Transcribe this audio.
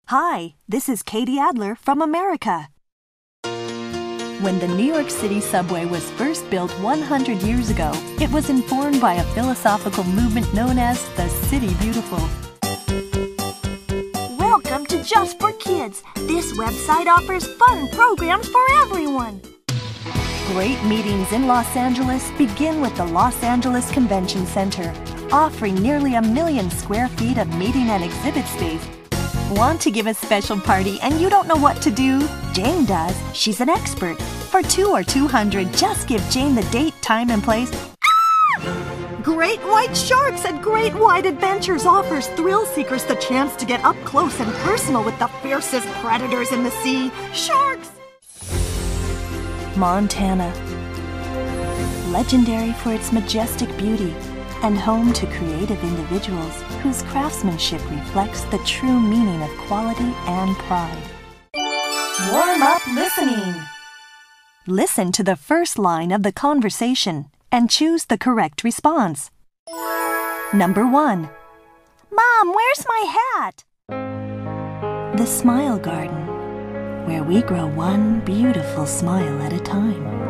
Hi, this is Katie Adler from America. When the New York City subway was first built 100 years ago, it was informed by a philosophical movement known as the City Beautiful. Welcome to Just for Kids. This website offers fun programs for everyone. Great meetings in Los Angeles begin with the Los Angeles Convention Center, offering nearly 1 million square feet of meeting and exhibit space. Want to give a special party and you don't know what to do? Jane does. She's an expert. For 2 or 200, just give Jane the date, time, and place. Great White Sharks at Great White Adventures offers thrill seekers the chance to get up close and personal with the fiercest predators in the sea, sharks. Montana. Legendary for its majestic beauty and home to creative individuals whose craftsmanship reflects the true meaning of quality and pride. Warm up listening. Listen to the first line of the conversation and choose the correct response. Number 1. Mom, where's my hat? The Smile Garden, where we grow one beautiful smile at a time.